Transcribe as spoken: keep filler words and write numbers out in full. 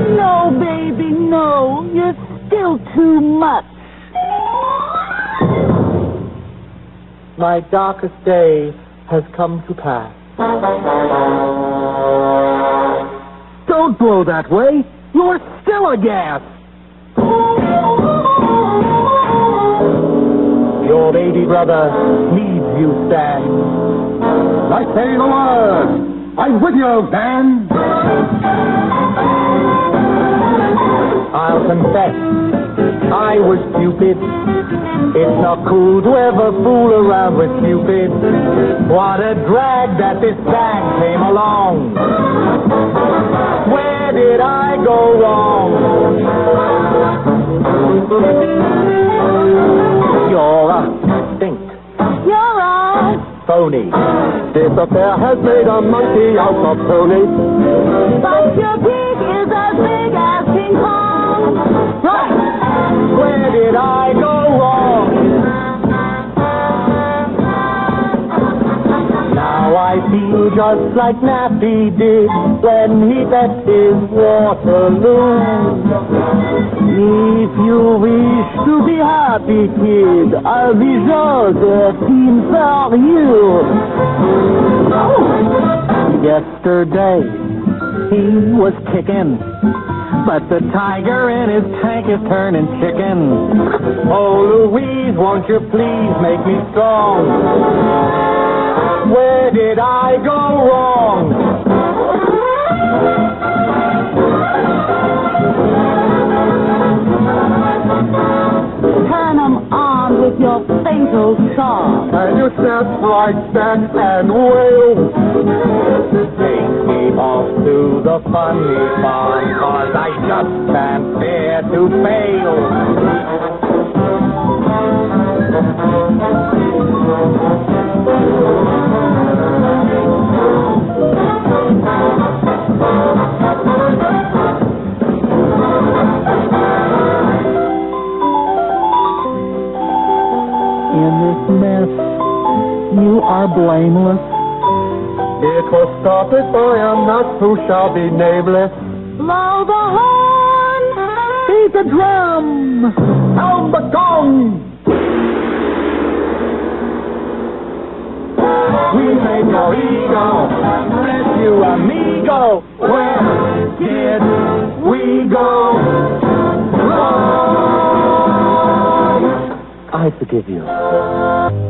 No, baby, no. You're still too much. My darkest day has come to pass. Don't blow that way. You're still a gas. Your baby brother needs you, Stan. I say the word. I'm with you, Dan. I'll confess, I was stupid. It's not cool to ever fool around with Cupid. What a drag that this bag came along. Where did I go wrong? You're a stink. You're a Phony. This affair has made a monkey out of Tony. But your pig is as big as King Kong. Right. Where did I go wrong? Now I feel just like Nappy did when he bet his Waterloo. If you wish to be happy, kid, I'll be Josephine for you. Yesterday, he was kicking, but the tiger in his tank is turning chicken. Oh, Louise, won't you please make me strong? Where did I go wrong? Turn 'em on with your fatal song. And you step right back and wail. Take me off to the funny farm, 'cause I just can't bear to fail. In this mess, you are blameless. It was started by a nut who shall be nameless. Blow the horn. Beat the drum. Sound the gong. We made your ego. Bless you, amigo. Where did we go wrong? I forgive you.